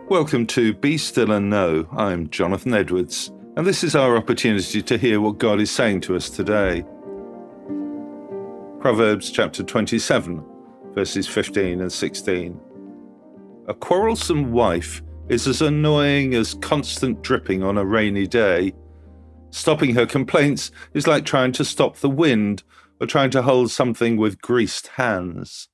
Welcome to Be Still and Know. I'm Jonathan Edwards, and this is our opportunity to hear what God is saying to us today. Proverbs chapter 27, verses 15 and 16. A quarrelsome wife is as annoying as constant dripping on a rainy day. Stopping her complaints is like trying to stop the wind or trying to hold something with greased hands.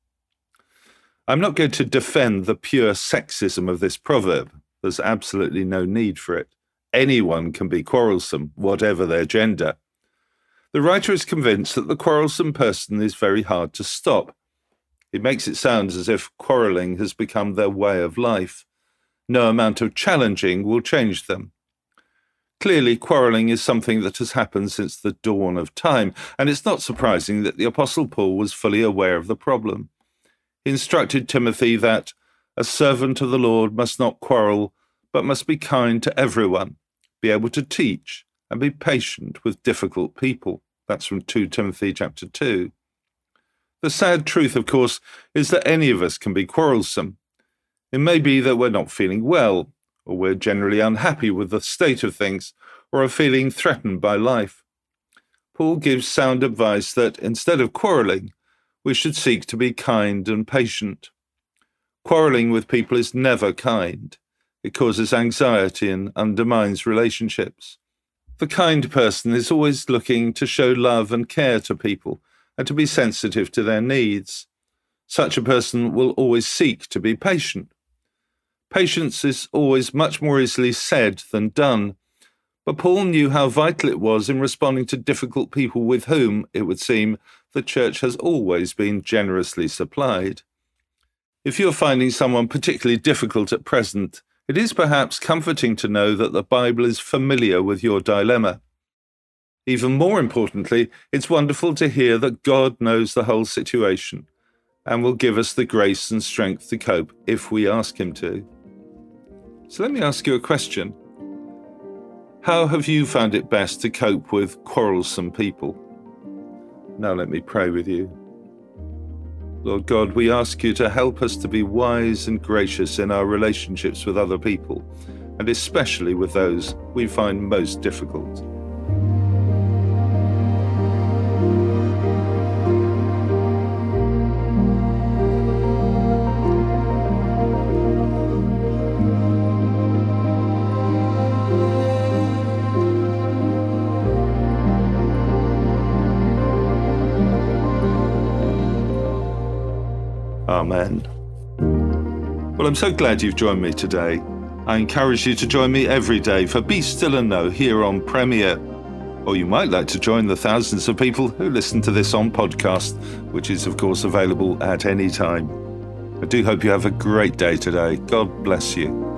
I'm not going to defend the pure sexism of this proverb. There's absolutely no need for it. Anyone can be quarrelsome, whatever their gender. The writer is convinced that the quarrelsome person is very hard to stop. It makes it sound as if quarrelling has become their way of life. No amount of challenging will change them. Clearly, quarrelling is something that has happened since the dawn of time, and it's not surprising that the Apostle Paul was fully aware of the problem. He instructed Timothy that a servant of the Lord must not quarrel, but must be kind to everyone, be able to teach, and be patient with difficult people. That's from 2 Timothy chapter 2. The sad truth, of course, is that any of us can be quarrelsome. It may be that we're not feeling well, or we're generally unhappy with the state of things, or are feeling threatened by life. Paul gives sound advice that instead of quarrelling, we should seek to be kind and patient. Quarrelling with people is never kind. It causes anxiety and undermines relationships. The kind person is always looking to show love and care to people and to be sensitive to their needs. Such a person will always seek to be patient. Patience is always much more easily said than done, but Paul knew how vital it was in responding to difficult people with whom, it would seem, the church has always been generously supplied. If you're finding someone particularly difficult at present, it is perhaps comforting to know that the Bible is familiar with your dilemma. Even more importantly, it's wonderful to hear that God knows the whole situation and will give us the grace and strength to cope if we ask Him to. So let me ask you a question. How have you found it best to cope with quarrelsome people? Now let me pray with you. Lord God, we ask you to help us to be wise and gracious in our relationships with other people, and especially with those we find most difficult. Amen. Well, I'm so glad you've joined me today. I encourage you to join me every day for Be Still and Know here on Premier. Or you might like to join the thousands of people who listen to this on podcast, which is, of course, available at any time. I do hope you have a great day today. God bless you.